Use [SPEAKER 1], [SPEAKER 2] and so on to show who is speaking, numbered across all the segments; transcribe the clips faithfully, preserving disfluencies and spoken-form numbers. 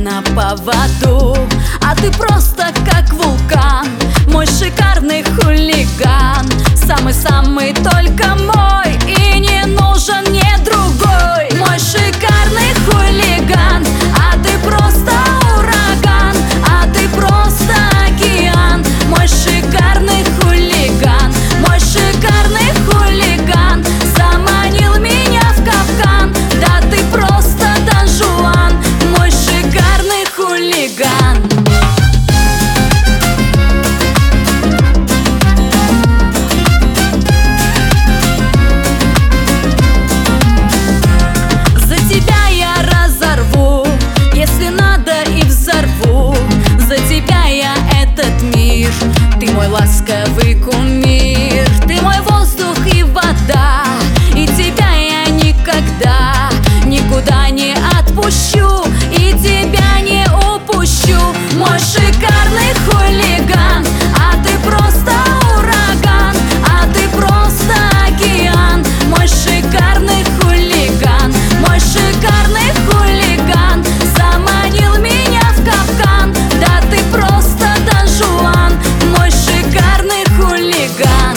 [SPEAKER 1] на поводу, а ты просто как вулкан, мой шикарный хулиган. Самый-самый только мой, и не нужен мне другой. Мой шикарный хулиган, а ты просто ураган, а ты просто океан. Мой шикарный хулиган, мой шикарный хулиган, заманил меня в капкан. Да ты просто Дон Жуан, мой шикарный хулиган. За тебя я разорву, если надо, и взорву. За тебя я этот мир, ты мой ласковый кумир. Ты мой воздух и вода, и тебя я никогда никуда не отпущу, и тебя не упущу. Мой шикарный хулиган, а ты просто ураган, а ты просто океан. Мой шикарный хулиган, мой шикарный хулиган, заманил меня в капкан. Да ты просто Дон Жуан, мой шикарный хулиган.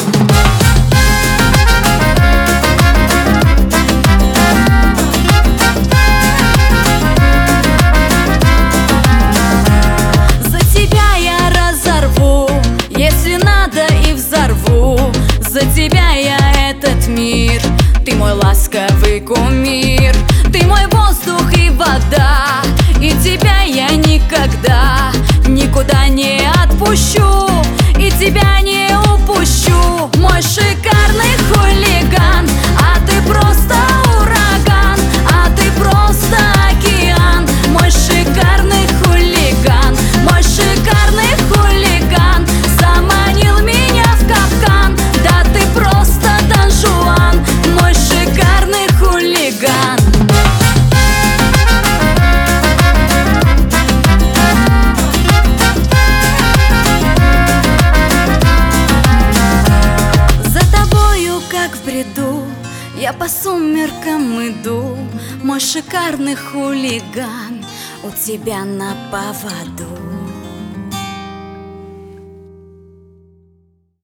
[SPEAKER 1] За тебя я разорву, если надо, и взорву. За тебя я этот мир, ты мой ласковый кумир. Ты мой воздух и вода, и тебя я никогда никуда не отпущу, и тебя не упущу. Мой шикарный хулиган, а ты просто ураган, а ты просто океан. Мой шикарный хулиган, мой шикарный хулиган, заманил меня в капкан. Да ты просто Дон Жуан, мой шикарный хулиган. За тобою, как в бреду, я по сумеркам иду. Мой шикарный хулиган, у тебя на поводу.